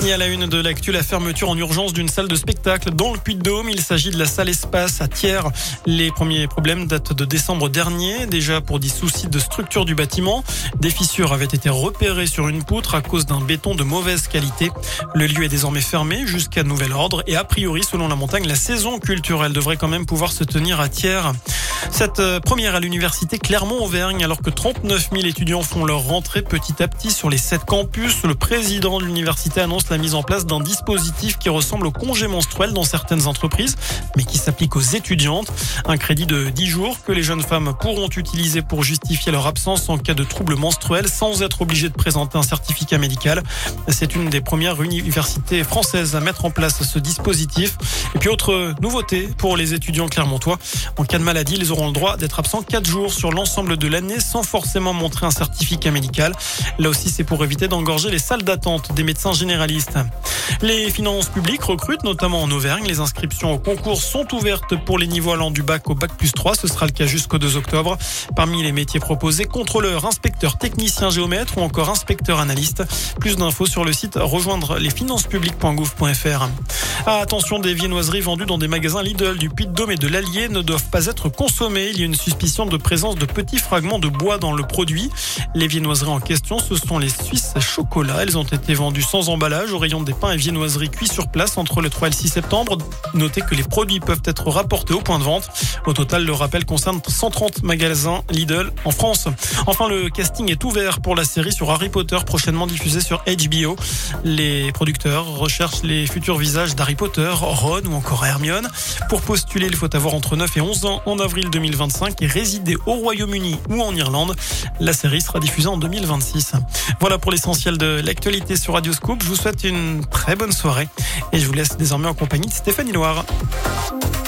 Et à la une de l'actu, la fermeture en urgence d'une salle de spectacle dans le Puy-de-Dôme. Il s'agit de la salle Espace à Thiers. Les premiers problèmes datent de décembre dernier. Déjà pour des soucis de structure du bâtiment. Des fissures avaient été repérées sur une poutre à cause d'un béton de mauvaise qualité. Le lieu est désormais fermé jusqu'à nouvel ordre. Et a priori, selon la montagne, la saison culturelle devrait quand même pouvoir se tenir à Thiers. Cette première à l'université Clermont-Auvergne, alors que 39 000 étudiants font leur rentrée petit à petit sur les 7 campus. Le président de l'université annonce la mise en place d'un dispositif qui ressemble au congé menstruel dans certaines entreprises, mais qui s'applique aux étudiantes. Un crédit de 10 jours que les jeunes femmes pourront utiliser pour justifier leur absence en cas de troubles menstruels sans être obligées de présenter un certificat médical. C'est une des premières universités françaises à mettre en place ce dispositif. Et puis autre nouveauté pour les étudiants clermontois, en cas de maladie, ils auront le droit d'être absents 4 jours sur l'ensemble de l'année sans forcément montrer un certificat médical. Là aussi, c'est pour éviter d'engorger les salles d'attente des médecins généralistes. Les finances publiques recrutent, notamment en Auvergne. Les inscriptions au concours sont ouvertes pour les niveaux allant du bac au bac plus 3. Ce sera le cas jusqu'au 2 octobre. Parmi les métiers proposés, contrôleur, inspecteur, technicien, géomètre ou encore inspecteur analyste. Plus d'infos sur le site rejoindre lesfinancespubliques.gouv.fr. Attention, des viennoiseries vendues dans des magasins Lidl du Puy-de-Dôme et de l'Allier ne doivent pas être consommées. Il y a une suspicion de présence de petits fragments de bois dans le produit. Les viennoiseries en question, ce sont les Suisses chocolat. Elles ont été vendues sans emballage au rayon des pains et viennoiseries cuits sur place entre le 3 et le 6 septembre. Notez que les produits peuvent être rapportés au point de vente. Au total, le rappel concerne 130 magasins Lidl en France. Enfin, le casting est ouvert pour la série sur Harry Potter, prochainement diffusée sur HBO. Les producteurs recherchent les futurs visages d'Harry Potter, Ron ou encore Hermione. Pour postuler, il faut avoir entre 9 et 11 ans en avril 2025 et résider au Royaume-Uni ou en Irlande. La série sera diffusée en 2026. Voilà pour l'essentiel de l'actualité sur Radio Scoop. Je vous souhaite une très bonne soirée et je vous laisse désormais en compagnie de Stéphanie Loire.